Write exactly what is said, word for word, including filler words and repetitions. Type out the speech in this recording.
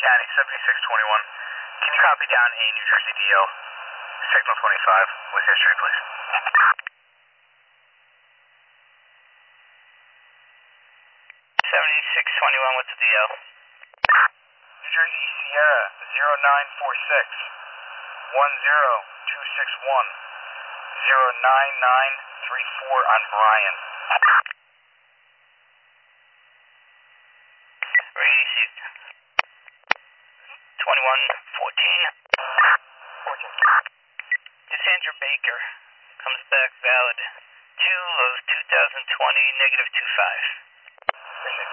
County, seventy-six twenty-one. Can you copy down a New Jersey D L? Signal twenty-five with history, please. seventy-six twenty-one, what's the D L? New Jersey Sierra, zero nine four six, one zero two six one, zero nine nine three four on Brian. Received. twenty-one fourteen. fourteen. Cassandra Baker comes back valid. two of two thousand twenty, negative two five. Appreciate it.